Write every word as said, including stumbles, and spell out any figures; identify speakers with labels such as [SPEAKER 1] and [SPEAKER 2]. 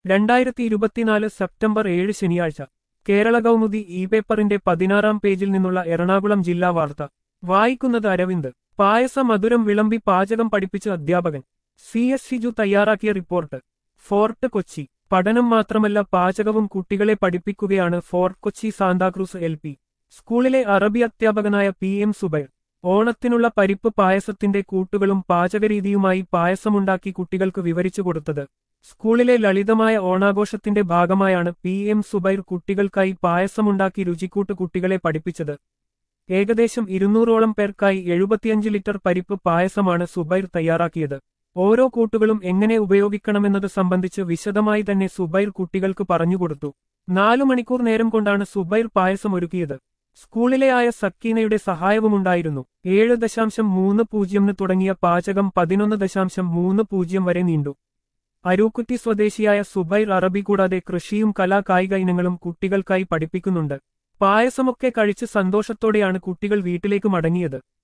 [SPEAKER 1] രണ്ടായിരത്തി ഇരുപത്തിനാല് സെപ്റ്റംബർ ഏഴ് ശനിയാഴ്ച കേരള കൗമുദി ഇ പേപ്പറിന്റെ പതിനാറാം പേജിൽ നിന്നുള്ള എറണാകുളം ജില്ലാ വാർത്ത വായിക്കുന്നത് അരവിന്ദ്. പായസ മധുരം വിളമ്പി പാചകം പഠിപ്പിച്ച അധ്യാപകൻ. സി എസ് ഷിജു തയ്യാറാക്കിയ റിപ്പോർട്ട്. ഫോർട്ട് കൊച്ചി. പഠനം മാത്രമല്ല പാചകവും കുട്ടികളെ പഠിപ്പിക്കുകയാണ് ഫോർട്ട് കൊച്ചി സാന്താക്രൂസ് എൽ പി സ്കൂളിലെ അറബി അധ്യാപകനായ പി എം സുബൈർ. ഓണത്തിനുള്ള പരിപ്പ് പായസത്തിന്റെ കൂട്ടുകളും പാചകരീതിയുമായി പായസമുണ്ടാക്കി കുട്ടികൾക്ക് വിവരിച്ചു കൊടുത്തത്. സ്കൂളിലെ ലളിതമായ ഓണാഘോഷത്തിന്റെ ഭാഗമായാണ് പി എം സുബൈർ കുട്ടികൾക്കായി പായസമുണ്ടാക്കി രുചിക്കൂട്ട് കുട്ടികളെ പഠിപ്പിച്ചത്. ഏകദേശം ഇരുന്നൂറോളം പേർക്കായി എഴുപത്തിയഞ്ച് ലിറ്റർ പരിപ്പ് പായസമാണ് സുബൈർ തയ്യാറാക്കിയത്. ഓരോ കൂട്ടുകളും എങ്ങനെ ഉപയോഗിക്കണമെന്നത് സംബന്ധിച്ച് വിശദമായി തന്നെ സുബൈർ കുട്ടികൾക്ക് പറഞ്ഞുകൊടുത്തു. നാലു മണിക്കൂർ നേരം കൊണ്ടാണ് സുബൈർ പായസം ഒരുക്കിയത്. സ്കൂളിലെ ആയ സക്കീനയുടെ സഹായവുമുണ്ടായിരുന്നു. ഏഴ് ദശാംശം മൂന്ന് പൂജ്യംന് തുടങ്ങിയ പാചകം പതിനൊന്ന് ദശാംശം മൂന്ന് പൂജ്യം വരെ നീണ്ടു. അരൂക്കുറ്റി സ്വദേശിയായ സുബൈർ അറബി കൂടാതെ കൃഷിയും കലാ കായിക ഇനങ്ങളും കുട്ടികൾക്കായി പഠിപ്പിക്കുന്നുണ്ട്. പായസമൊക്കെ കഴിച്ച് സന്തോഷത്തോടെയാണ് കുട്ടികൾ വീട്ടിലേക്ക് മടങ്ങിയത്.